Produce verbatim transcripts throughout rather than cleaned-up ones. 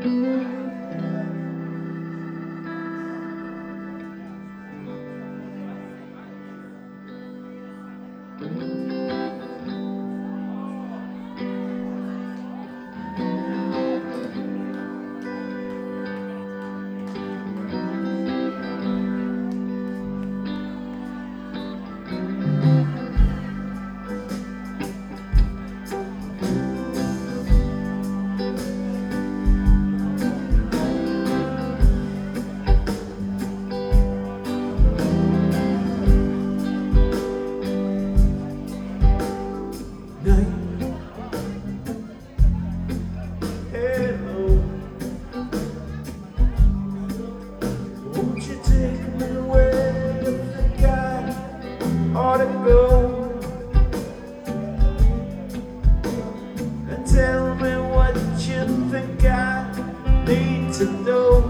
Tell me what you think I need to know.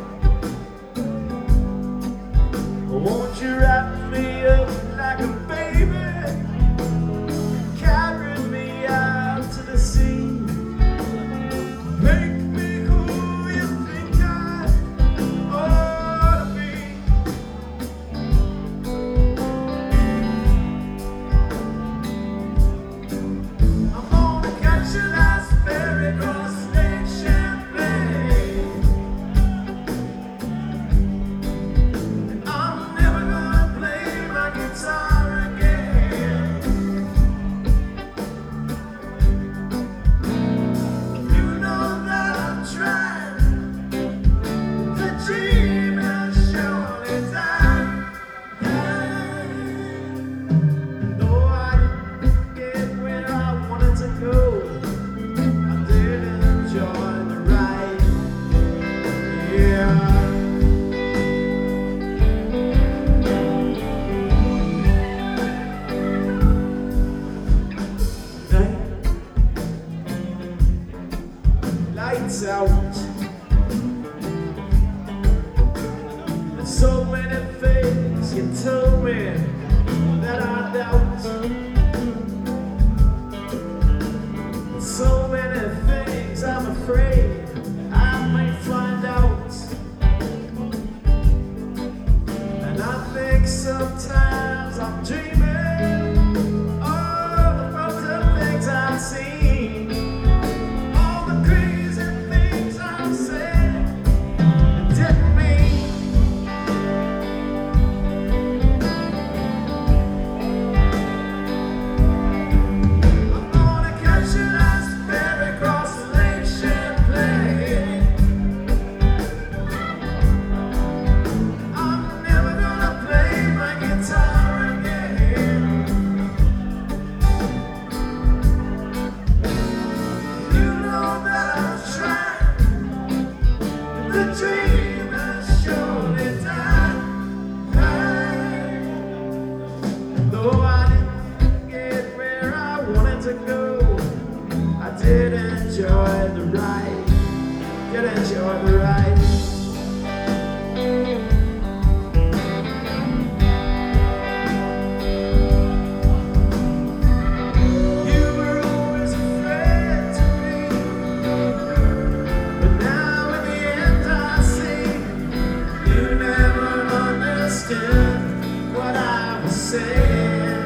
Won't you wrap me up like a baby, carry me out to the sea, make me who you think I ought to be. I'm gonna catch you last ferry across Lake Champlain, and I'm never gonna play my guitar again. You know that I'm trying, the dream has surely died. Though I didn't get where I wanted to go, lights out, and so many things you told me that I doubt, and so many things I'm afraid I may find out, and I think sometimes I'm dreaming of the broken things I've seen, all the crazy things I've said and didn't mean. I'm gonna catch you last ferry across Lake Champlain. I'm never gonna play my guitar again. You know that I'm trying, the dream has surely died. Though I didn't get where I wanted to go, I did enjoy the ride, did enjoy the ride. You were always a friend to me, but now in the end I see you never understood what I was saying.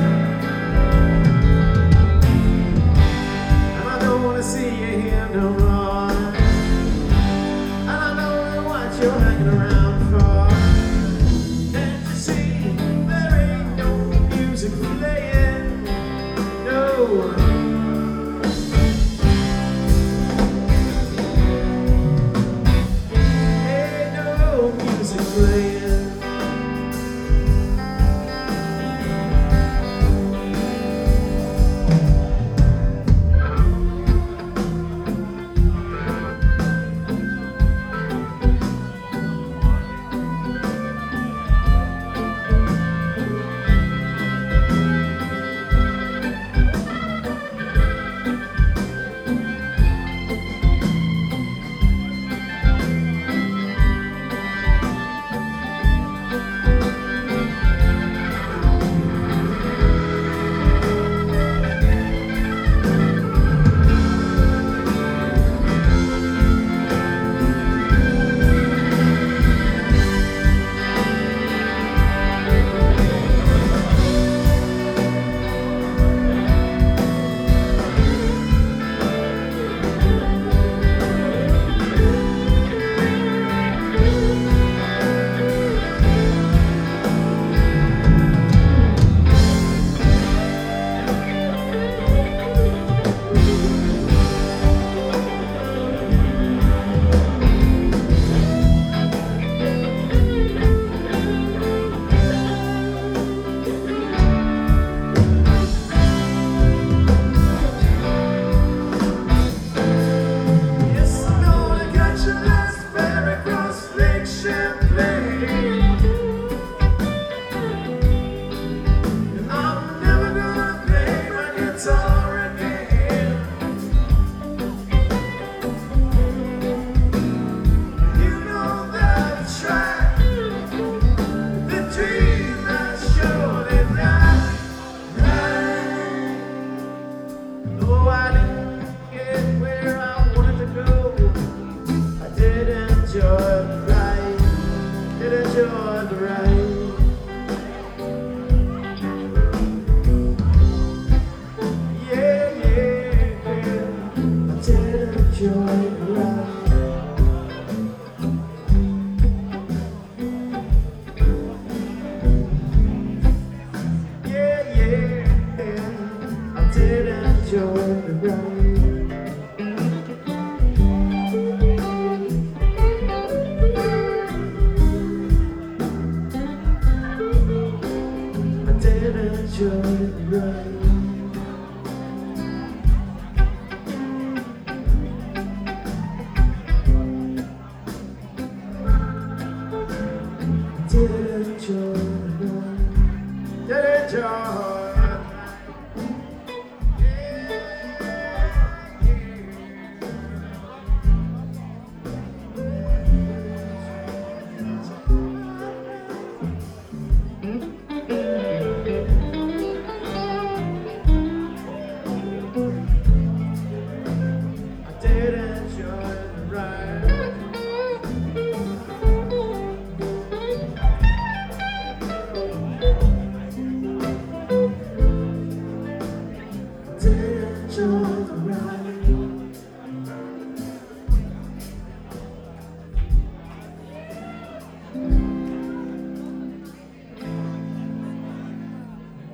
And I don't want to see you here no more, and I know what you're hanging around for.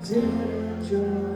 did enjoy